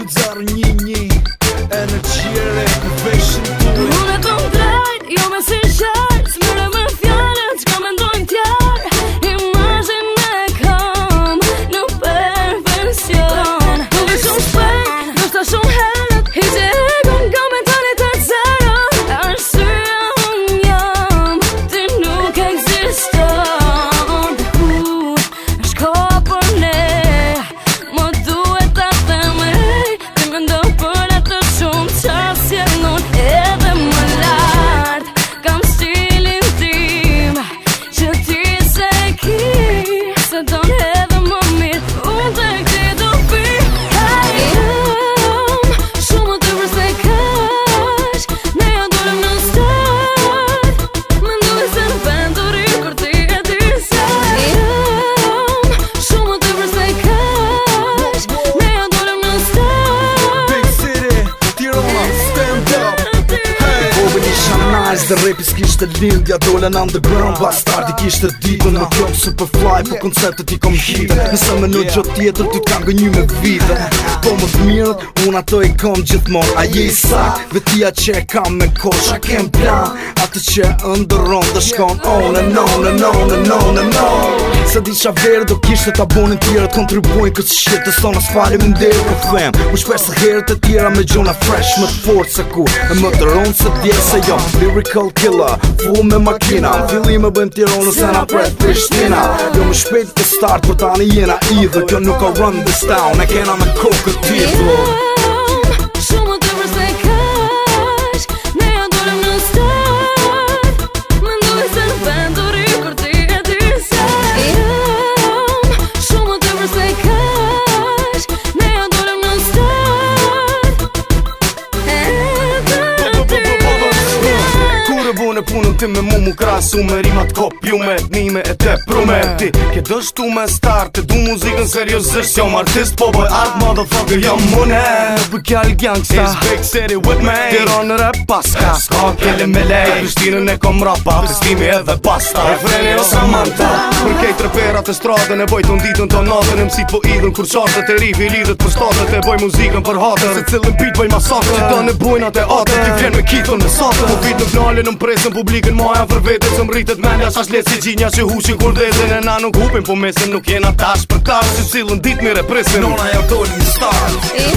2-0-1-1 Energjere Confession to it Unë e kom drejt, jo me sinqer Smire me fjallet, qka me ndojnë tjerë Imazhin e kam në perfekcion Nuk e shumë shpejt, nështë shumë herët Hiqe egon nga mentalitet zero Arsyeja unë jam, ti nuk eksiston është koha për ne Më duhet ta them ej Ti me ndo për atë shumë qasje nun edhe më lart Kam stilin tim që ti se ki Se don edhe më mirë unë të këti do pi Hey, shumë të vërse kash Ne jo dolem në start Me nduhe se në venduri kur ti e di se Shumë të vërse kash Ne jo dolem në start Big City, Tirana, stand up Hey, Bobin isha nice dhe rapi s'kishte lindja Dolen underground, bastardi kishte ditën Më kom superfly, po konceptet I kom hitën Nëse me në gjot tjetër, ty t'kam gënyu me vite Po më të mirët, unë ato I kom gjithmon A je I sakt, vetia që e kam me kosh A kem plan, atë që e ndëron Dhe shkon on and on and on and on and on Se disha verë do kishte ta bonin tjerët Kontribuin këtë shit të sona s'fali më ndirë Po them, më shpesh se herët e tjera me gjona fresh Më të fort se ku, e më të ronë se djerë se jam Lyrical killer, full me makina Në fillim e bëjmë Tiranës e na pret Prishtina Jo më shpejt të start, për tani jena idhe Kjo nuk ka run this town, e kena me kokë titlu Shumë të vërse kash Ne jo dolem në start Me nduhe se në venduri kur ti e di se Shumë të vërse kash Ne jo dolem në start Kur e bune punën ti me mu krasu me rimat kopjume Etnime e te prometi Ke dështu me start E du muzikën seriosisht Jam artist po bëj art motherfucker Jam mune Për kjall gangsta It's Big City with me Tiranë rap paska Ska kelle me lej Prishtinën e kom rapa Festimi edhe basta Refreni o Samantha Për kejt reperat e stradën E boj të nditën të natën E mësit po idhën Kur qartët e rivi lidhët për statët E boj muzikën për hatën Se cilën beat boj masakën Që ta në bojnë atë e atën Ti vjen me kitën me satën Po vit në knalin në presën publikën Maja për vete Se mritet mendja Shash letë si gjinja që hushin kur dhezën E na nuk hupin po mesin Nuk jena tash për tash Se cilën dit mire presin Nona ja dolin start